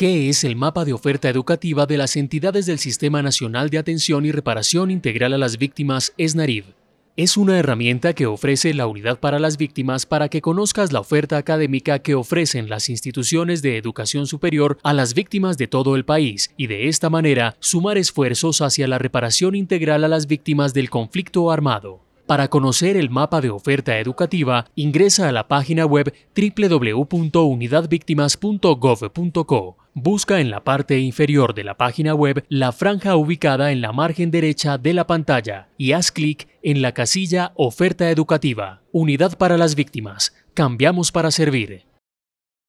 ¿Qué es el mapa de oferta educativa de las entidades del Sistema Nacional de Atención y Reparación Integral a las Víctimas, SNARIV? Es una herramienta que ofrece la Unidad para las Víctimas para que conozcas la oferta académica que ofrecen las instituciones de educación superior a las víctimas de todo el país y de esta manera sumar esfuerzos hacia la reparación integral a las víctimas del conflicto armado. Para conocer el mapa de oferta educativa, ingresa a la página web www.unidadvictimas.gov.co. Busca en la parte inferior de la página web la franja ubicada en la margen derecha de la pantalla y haz clic en la casilla Oferta educativa. Unidad para las Víctimas. Cambiamos para servir.